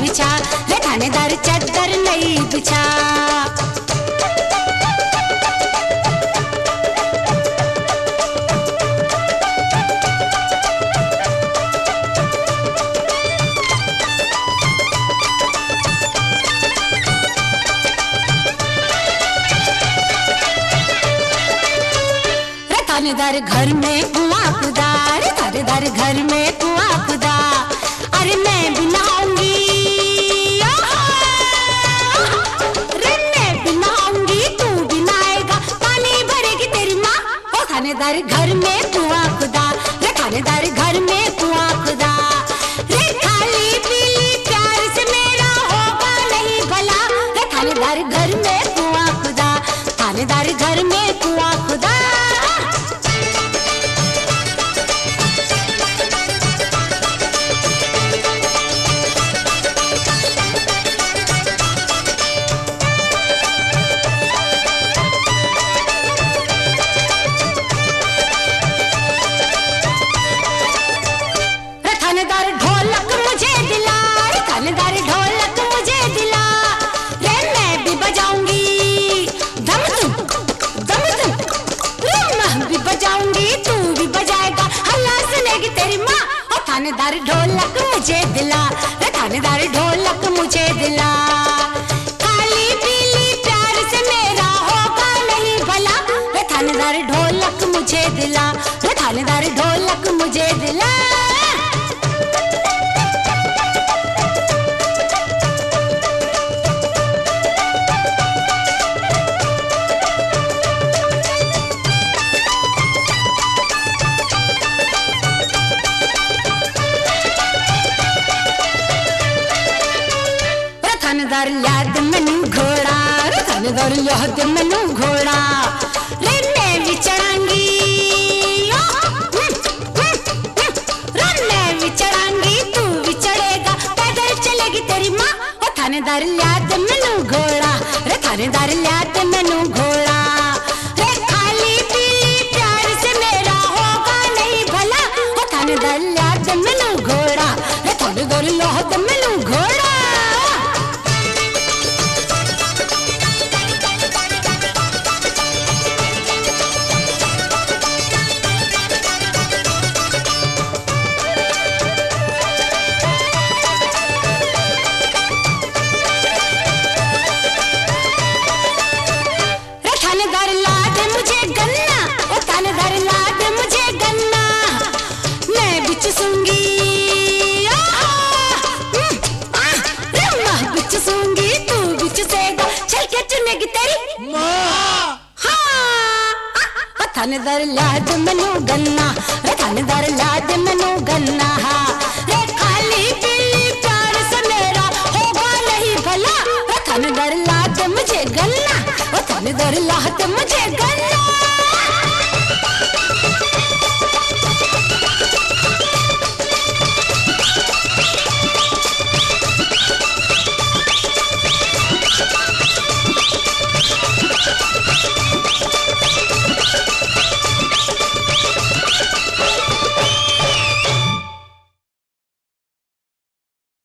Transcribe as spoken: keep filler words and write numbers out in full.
बिछा, रे थानेदार चद्दर नहीं बिछा। थानेदार घर में कुआं खुदा, रे थानेदार घर में कुआं खुदा। अरे मैं भी नहाऊंगी, रे मैं भी नहाऊंगी, तू भी नहाएगा, पानी भरेगी तेरी माँ। ओ थानेदार घर में कुआं खुदा, रे थानेदार घर में कुआं खुदा। रे खाली पीली प्यार से मेरा होगा नहीं भला, रे थानेदार घर में कुआं खुदा, थानेदार घर में कुआं खुदा। थानेदार ढोलक मुझे दिला, रे थानेदार ढोलक मुझे दिला। रे मैं भी बजाऊंगी धम धुम धम धुम, रे मैं भी बजाऊंगी, तू भी बजाएगा, हल्ला सुनेगी तेरी माँ। और थानेदार ढोलक मुझे दिला, रे थानेदार ढोलक मुझे दिला। काली पीली प्यार से मेरा होगा नहीं भला, रे थानेदार ढोलक मुझे दिला, रे थानेदार ढोलक मुझे दिला। थानेदार याद मैनू घोड़ा, रे थानेदार याद मैनू घोड़ा। रे मैं भी चढ़ांगी, रे मैं भी चढ़ांगी, तू भी चढ़ेगा, पैदल चलेगी तेरी माँ। ओ थानेदार याद मैनू घोड़ा, रे थानेदार याद मैनू घोड़ा। रे खाली पीली प्यार से मेरा होगा नहीं भला, ओ थानेदार याद मैनू घोड़ा, रे थानेदार याद मैनू घोड़ा। थानेदार ला दे मुझे गन्ना, ओ थानेदार ला दे मुझे गन्ना। मैं भी चूसूंगी, रे मैं भी चूसूंगी, तू भी चूसेगा, चल के चुनेगी तेरी माँ। हाँ थानेदार ला दे मैनू गन्ना, रे थानेदार ला दे मैनू गन्ना। रे